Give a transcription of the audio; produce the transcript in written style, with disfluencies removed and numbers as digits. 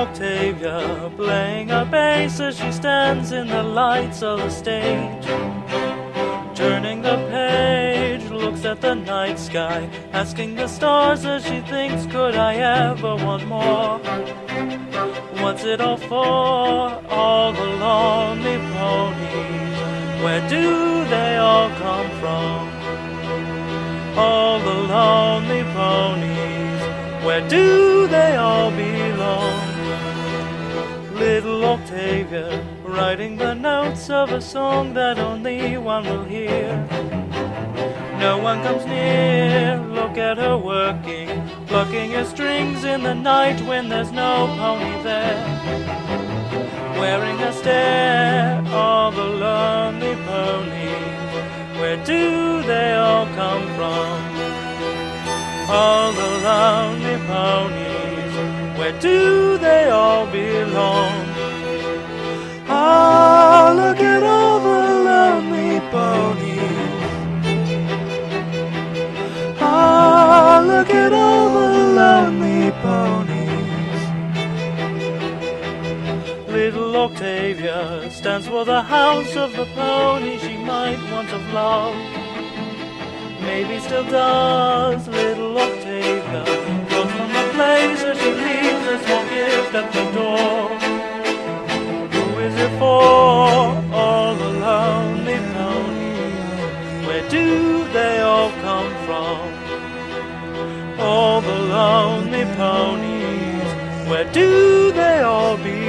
Octavia, playing her bass as she stands in the lights of the stage. Turning the page, looks at the night sky, asking the stars as she thinks, could I ever want more? What's it all for, all the lonely ponies? Where do they all come from? All the lonely ponies, where do they all belong? Little Octavia, writing the notes of a song that only one will hear. No one comes near, look at her working, plucking her strings in the night when there's no pony there. Wearing a stare, all the lonely ponies, where do they all come from? All the lonely ponies, where do they all belong? Ah, look at all the lonely ponies. Ah, look at all the lonely ponies. Little Octavia stands for the house of the pony she might once have loved. Maybe still does. Little Octavia goes from the place as she leaves a small gift at the door. Who is it for? All the lonely ponies. Where do they all come from? All the lonely ponies. Where do they all belong?